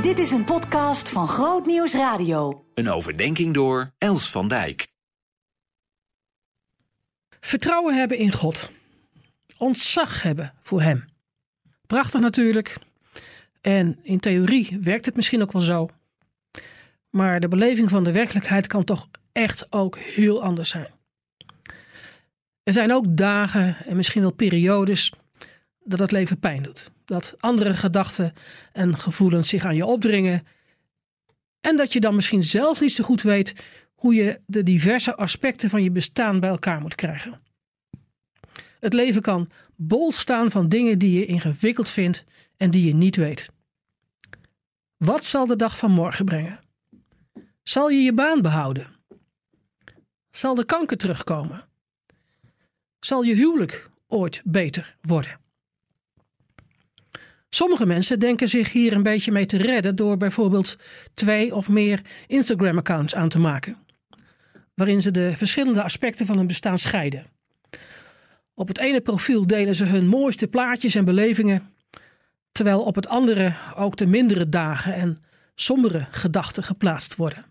Dit is een podcast van Groot Nieuws Radio. Een overdenking door Els van Dijk. Vertrouwen hebben in God. Ontzag hebben voor Hem. Prachtig natuurlijk. En in theorie werkt het misschien ook wel zo. Maar de beleving van de werkelijkheid kan toch echt ook heel anders zijn. Er zijn ook dagen en misschien wel periodes dat het leven pijn doet. Dat andere gedachten en gevoelens zich aan je opdringen. En dat je dan misschien zelf niet zo goed weet hoe je de diverse aspecten van je bestaan bij elkaar moet krijgen. Het leven kan bol staan van dingen die je ingewikkeld vindt en die je niet weet. Wat zal de dag van morgen brengen? Zal je je baan behouden? Zal de kanker terugkomen? Zal je huwelijk ooit beter worden? Sommige mensen denken zich hier een beetje mee te redden door bijvoorbeeld 2 of meer Instagram-accounts aan te maken, waarin ze de verschillende aspecten van hun bestaan scheiden. Op het ene profiel delen ze hun mooiste plaatjes en belevingen, terwijl op het andere ook de mindere dagen en sombere gedachten geplaatst worden.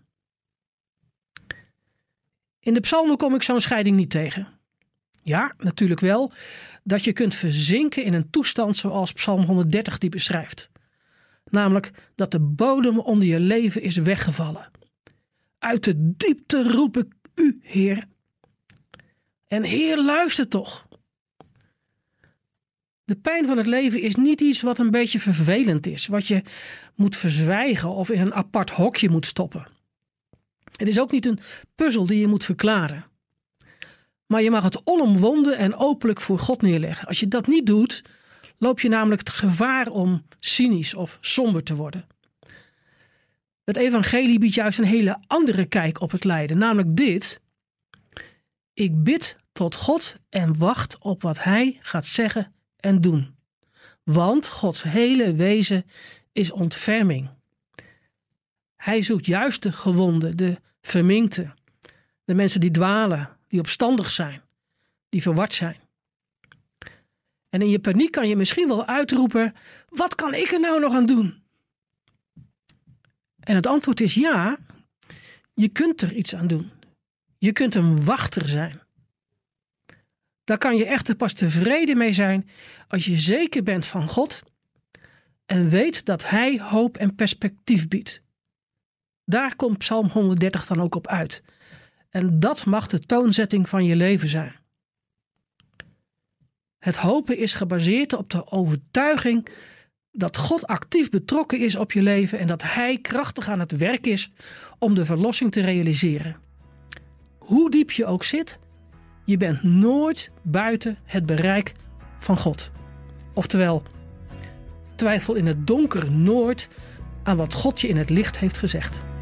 In de psalmen kom ik zo'n scheiding niet tegen. Ja, natuurlijk wel, dat je kunt verzinken in een toestand zoals Psalm 130 die beschrijft. Namelijk dat de bodem onder je leven is weggevallen. Uit de diepte roep ik u, Heer. En Heer, luister toch. De pijn van het leven is niet iets wat een beetje vervelend is, wat je moet verzwijgen of in een apart hokje moet stoppen. Het is ook niet een puzzel die je moet verklaren. Maar je mag het onomwonden en openlijk voor God neerleggen. Als je dat niet doet, loop je namelijk het gevaar om cynisch of somber te worden. Het evangelie biedt juist een hele andere kijk op het lijden. Namelijk dit: ik bid tot God en wacht op wat Hij gaat zeggen en doen. Want Gods hele wezen is ontferming. Hij zoekt juist de gewonden, de verminkten, de mensen die dwalen, die opstandig zijn, die verward zijn. En in je paniek kan je misschien wel uitroepen: wat kan ik er nou nog aan doen? En het antwoord is ja, je kunt er iets aan doen. Je kunt een wachter zijn. Daar kan je echter pas tevreden mee zijn als je zeker bent van God en weet dat Hij hoop en perspectief biedt. Daar komt Psalm 130 dan ook op uit. En dat mag de toonzetting van je leven zijn. Het hopen is gebaseerd op de overtuiging dat God actief betrokken is op je leven en dat Hij krachtig aan het werk is om de verlossing te realiseren. Hoe diep je ook zit, je bent nooit buiten het bereik van God. Oftewel, twijfel in het donker nooit aan wat God je in het licht heeft gezegd.